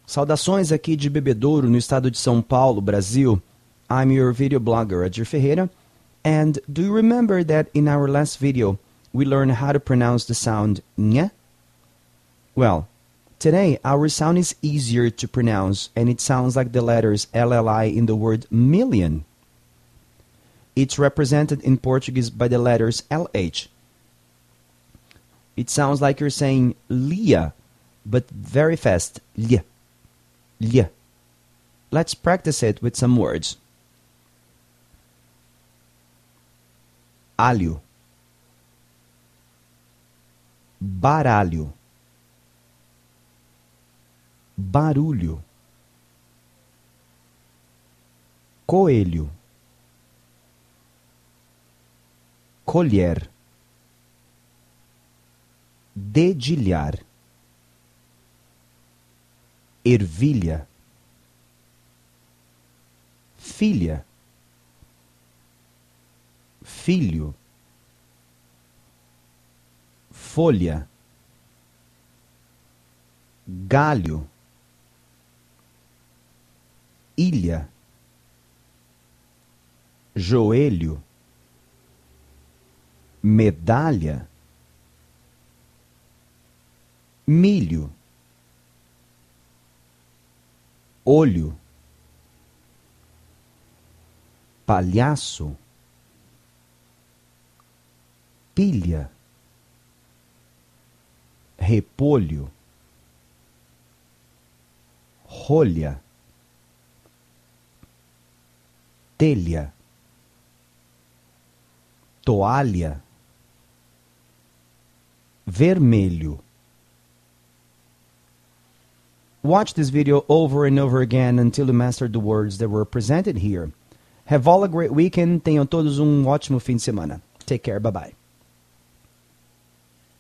Saudações aqui de Bebedouro, no estado de São Paulo, Brasil. I'm your video blogger, Adir Ferreira. And do you remember that in our last video, we learned how to pronounce the sound nha? Well, today our sound is easier to pronounce and it sounds like the letters LLI in the word million. It's represented in Portuguese by the letters LH. It sounds like you're saying lia, but very fast, lha. Lha. Let's practice it with some words. Alho, baralho, barulho, coelho, colher, dedilhar, ervilha, filha, filho, folha, galho, ilha, joelho, medalha, milho, olho, palhaço, pilha, repolho, rolha, telha, toalha, vermelho. Watch this video over and over again until you master the words that were presented here. Have all a great weekend. Tenham todos ótimo fim de semana. Take care. Bye-bye.